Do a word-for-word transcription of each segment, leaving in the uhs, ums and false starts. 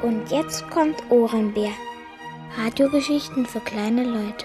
Und jetzt kommt Ohrenbär. Radiogeschichten für kleine Leute.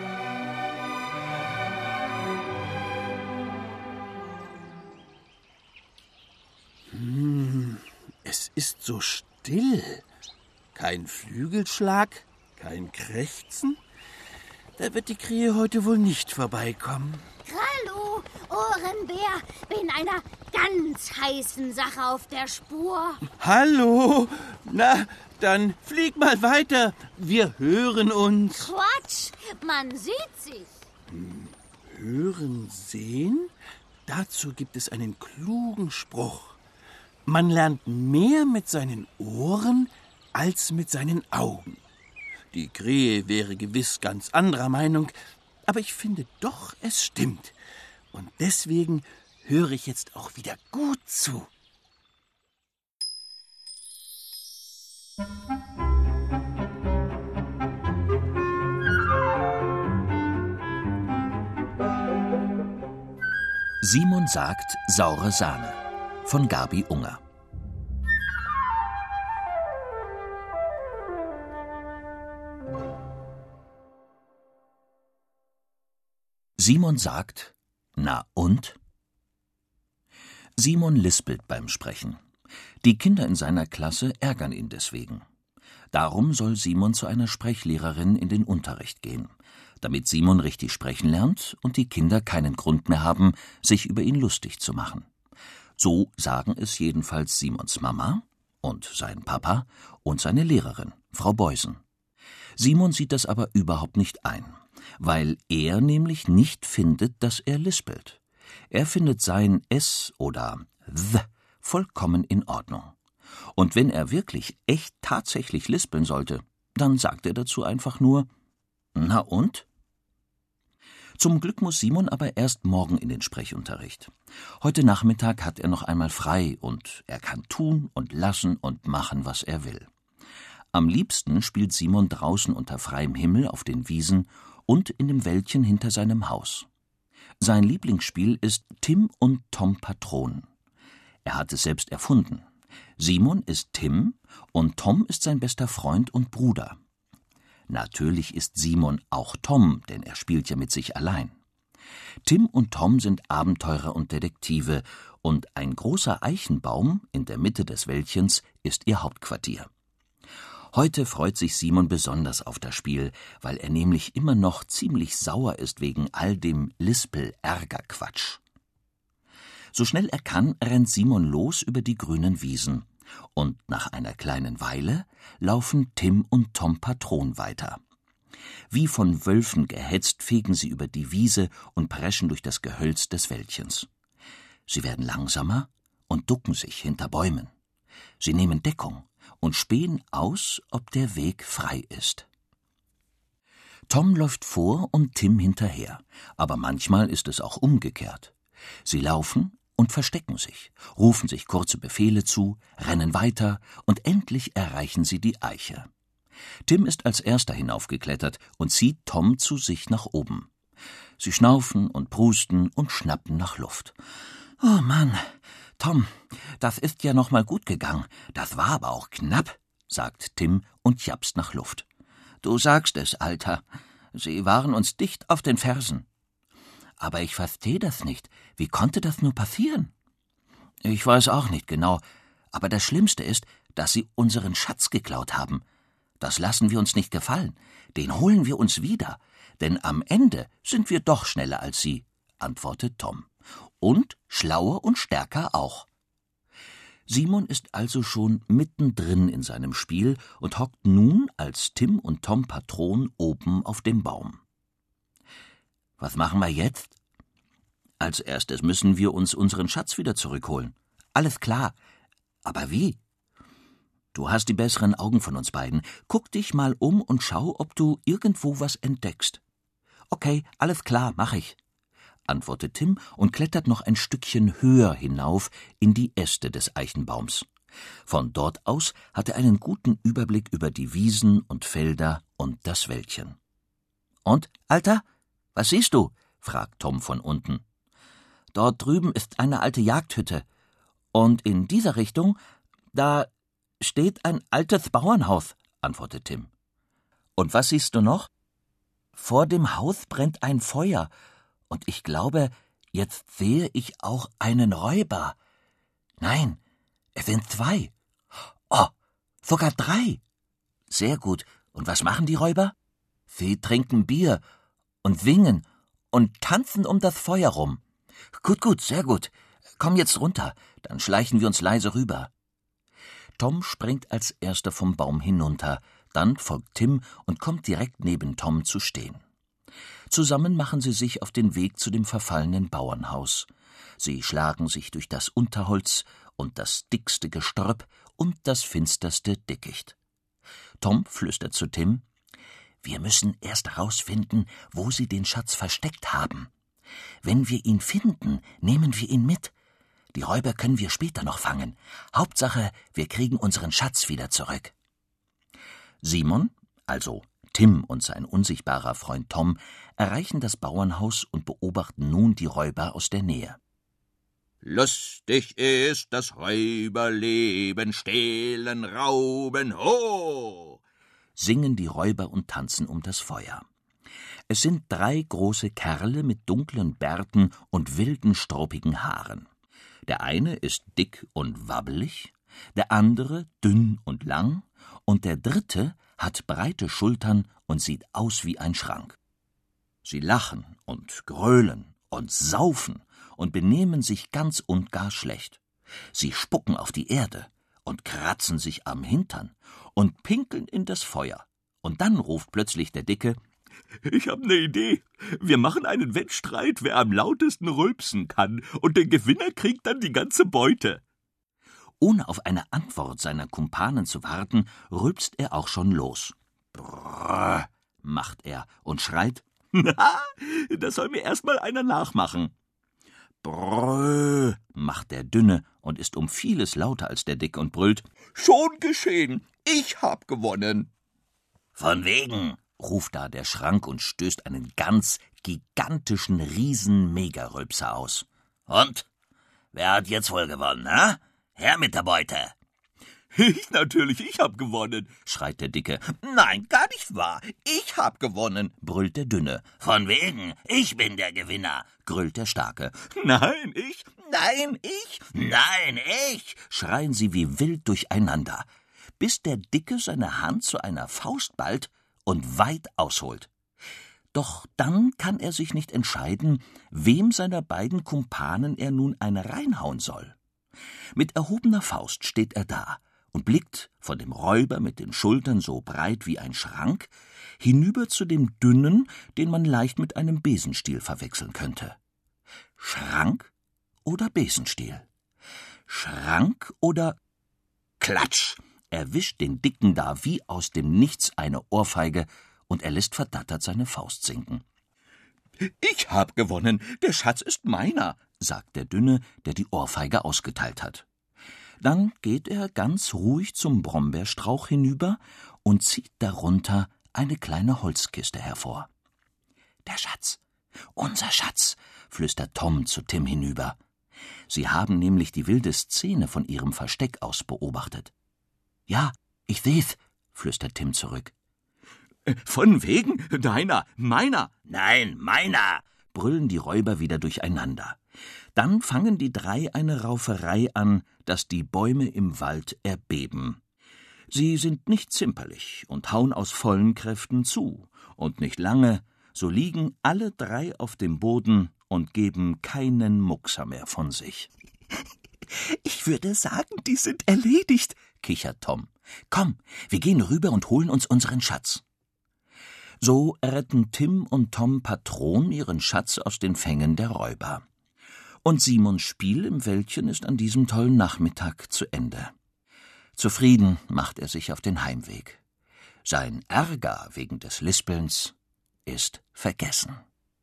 Hm, es ist so still. Kein Flügelschlag, kein Krächzen. Da wird die Krähe heute wohl nicht vorbeikommen. Hallo, Ohrenbär, bin einer ganz heißen Sache auf der Spur. Hallo, na, dann flieg mal weiter. Wir hören uns. Quatsch, man sieht sich. Hm, hören, sehen? Dazu gibt es einen klugen Spruch. Man lernt mehr mit seinen Ohren als mit seinen Augen. Die Krähe wäre gewiss ganz anderer Meinung, aber ich finde doch, es stimmt. Und deswegen höre ich jetzt auch wieder gut zu. Simon sagt saure Sahne von Gabi Unger. Simon sagt, na und? Simon lispelt beim Sprechen. Die Kinder in seiner Klasse ärgern ihn deswegen. Darum soll Simon zu einer Sprechlehrerin in den Unterricht gehen, damit Simon richtig sprechen lernt und die Kinder keinen Grund mehr haben, sich über ihn lustig zu machen. So sagen es jedenfalls Simons Mama und sein Papa und seine Lehrerin, Frau Beusen. Simon sieht das aber überhaupt nicht ein, weil er nämlich nicht findet, dass er lispelt. Er findet sein S oder Th vollkommen in Ordnung. Und wenn er wirklich echt tatsächlich lispeln sollte, dann sagt er dazu einfach nur, na und? Zum Glück muss Simon aber erst morgen in den Sprechunterricht. Heute Nachmittag hat er noch einmal frei und er kann tun und lassen und machen, was er will. Am liebsten spielt Simon draußen unter freiem Himmel auf den Wiesen und in dem Wäldchen hinter seinem Haus. Sein Lieblingsspiel ist Tim und Tom Patron. Er hat es selbst erfunden. Simon ist Tim und Tom ist sein bester Freund und Bruder. Natürlich ist Simon auch Tom, denn er spielt ja mit sich allein. Tim und Tom sind Abenteurer und Detektive und ein großer Eichenbaum in der Mitte des Wäldchens ist ihr Hauptquartier. Heute freut sich Simon besonders auf das Spiel, weil er nämlich immer noch ziemlich sauer ist wegen all dem Lispel-Ärger-Quatsch. So schnell er kann, rennt Simon los über die grünen Wiesen. Und nach einer kleinen Weile laufen Tim und Tom Patron weiter. Wie von Wölfen gehetzt fegen sie über die Wiese und preschen durch das Gehölz des Wäldchens. Sie werden langsamer und ducken sich hinter Bäumen. Sie nehmen Deckung und spähen aus, ob der Weg frei ist. Tom läuft vor und Tim hinterher, aber manchmal ist es auch umgekehrt. Sie laufen und verstecken sich, rufen sich kurze Befehle zu, rennen weiter und endlich erreichen sie die Eiche. Tim ist als erster hinaufgeklettert und zieht Tom zu sich nach oben. Sie schnaufen und prusten und schnappen nach Luft. »Oh Mann, Tom, das ist ja noch mal gut gegangen. Das war aber auch knapp«, sagt Tim und japst nach Luft. »Du sagst es, Alter. Sie waren uns dicht auf den Fersen.« »Aber ich verstehe das nicht. Wie konnte das nur passieren?« »Ich weiß auch nicht genau. Aber das Schlimmste ist, dass sie unseren Schatz geklaut haben. Das lassen wir uns nicht gefallen. Den holen wir uns wieder. Denn am Ende sind wir doch schneller als sie«, antwortet Tom. »Und schlauer und stärker auch.« Simon ist also schon mittendrin in seinem Spiel und hockt nun als Tim und Tom Patron oben auf dem Baum. »Was machen wir jetzt?« »Als erstes müssen wir uns unseren Schatz wieder zurückholen.« »Alles klar. Aber wie?« »Du hast die besseren Augen von uns beiden. Guck dich mal um und schau, ob du irgendwo was entdeckst.« »Okay, alles klar, mach ich«, antwortet Tim und klettert noch ein Stückchen höher hinauf in die Äste des Eichenbaums. Von dort aus hat er einen guten Überblick über die Wiesen und Felder und das Wäldchen. »Und, Alter, was siehst du?« fragt Tom von unten. »Dort drüben ist eine alte Jagdhütte. Und in dieser Richtung, da, steht ein altes Bauernhaus, antwortet Tim. Und was siehst du noch? Vor dem Haus brennt ein Feuer, und ich glaube, jetzt sehe ich auch einen Räuber. Nein, es sind zwei. Oh, sogar drei. Sehr gut. Und was machen die Räuber? Sie trinken Bier und singen und tanzen um das Feuer rum. Gut, gut, sehr gut. Komm jetzt runter, dann schleichen wir uns leise rüber. Tom springt als erster vom Baum hinunter, dann folgt Tim und kommt direkt neben Tom zu stehen. Zusammen machen sie sich auf den Weg zu dem verfallenen Bauernhaus. Sie schlagen sich durch das Unterholz und das dickste Gestrüpp und das finsterste Dickicht. Tom flüstert zu Tim: »Wir müssen erst herausfinden, wo sie den Schatz versteckt haben. Wenn wir ihn finden, nehmen wir ihn mit. Die Räuber können wir später noch fangen. Hauptsache, wir kriegen unseren Schatz wieder zurück.« Simon, also Tim und sein unsichtbarer Freund Tom, erreichen das Bauernhaus und beobachten nun die Räuber aus der Nähe. »Lustig ist das Räuberleben, stehlen, rauben, ho!« singen die Räuber und tanzen um das Feuer. Es sind drei große Kerle mit dunklen Bärten und wilden, struppigen Haaren. Der eine ist dick und wabbelig, der andere dünn und lang, und der dritte hat breite Schultern und sieht aus wie ein Schrank. Sie lachen und gröhlen und saufen und benehmen sich ganz und gar schlecht. Sie spucken auf die Erde und kratzen sich am Hintern und pinkeln in das Feuer. Und dann ruft plötzlich der Dicke: »Ich hab ne Idee. Wir machen einen Wettstreit, wer am lautesten rülpsen kann, und der Gewinner kriegt dann die ganze Beute.« Ohne auf eine Antwort seiner Kumpanen zu warten, rülpst er auch schon los. Brrr, macht er und schreit: »Na, das soll mir erst mal einer nachmachen.« Brrr, macht der Dünne und ist um vieles lauter als der Dicke und brüllt: »Schon geschehen, ich hab gewonnen.« »Von wegen«, ruft da der Schrank und stößt einen ganz gigantischen Riesen-Megarülpser aus. »Und? Wer hat jetzt wohl gewonnen, hä? Her mit der Beute!« »Ich natürlich, ich hab gewonnen«, schreit der Dicke. »Nein, gar nicht wahr, ich hab gewonnen«, brüllt der Dünne. »Von wegen, ich bin der Gewinner«, grüllt der Starke. »Nein, ich, nein, ich, nein, ich«, schreien sie wie wild durcheinander, bis der Dicke seine Hand zu einer Faust ballt und weit ausholt. Doch dann kann er sich nicht entscheiden, wem seiner beiden Kumpanen er nun eine reinhauen soll. Mit erhobener Faust steht er da und blickt von dem Räuber mit den Schultern so breit wie ein Schrank hinüber zu dem Dünnen, den man leicht mit einem Besenstiel verwechseln könnte. Schrank oder Besenstiel? Schrank oder... Klatsch! Erwischt den Dicken da wie aus dem Nichts eine Ohrfeige, und er lässt verdattert seine Faust sinken. »Ich hab gewonnen, der Schatz ist meiner«, sagt der Dünne, der die Ohrfeige ausgeteilt hat. Dann geht er ganz ruhig zum Brombeerstrauch hinüber und zieht darunter eine kleine Holzkiste hervor. »Der Schatz, unser Schatz«, flüstert Tom zu Tim hinüber. Sie haben nämlich die wilde Szene von ihrem Versteck aus beobachtet. »Ja, ich seh's«, flüstert Tim zurück. »Von wegen? Deiner, meiner!« »Nein, meiner!« brüllen die Räuber wieder durcheinander. Dann fangen die drei eine Rauferei an, dass die Bäume im Wald erbeben. Sie sind nicht zimperlich und hauen aus vollen Kräften zu, und nicht lange, so liegen alle drei auf dem Boden und geben keinen Muckser mehr von sich. »Ich würde sagen, die sind erledigt«, kichert Tom. »Komm, wir gehen rüber und holen uns unseren Schatz.« So retten Tim und Tom Patron ihren Schatz aus den Fängen der Räuber. Und Simons Spiel im Wäldchen ist an diesem tollen Nachmittag zu Ende. Zufrieden macht er sich auf den Heimweg. Sein Ärger wegen des Lispelns ist vergessen.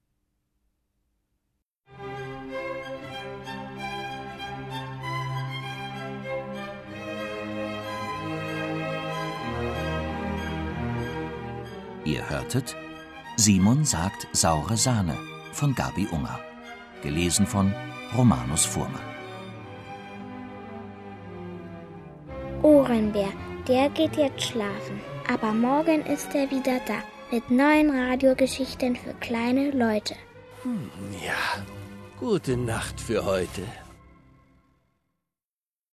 Ihr hörtet Simon sagt saure Sahne von Gabi Unger. Gelesen von Romanus Fuhrmann. Ohrenbär, der geht jetzt schlafen. Aber morgen ist er wieder da mit neuen Radiogeschichten für kleine Leute. Hm, ja, gute Nacht für heute.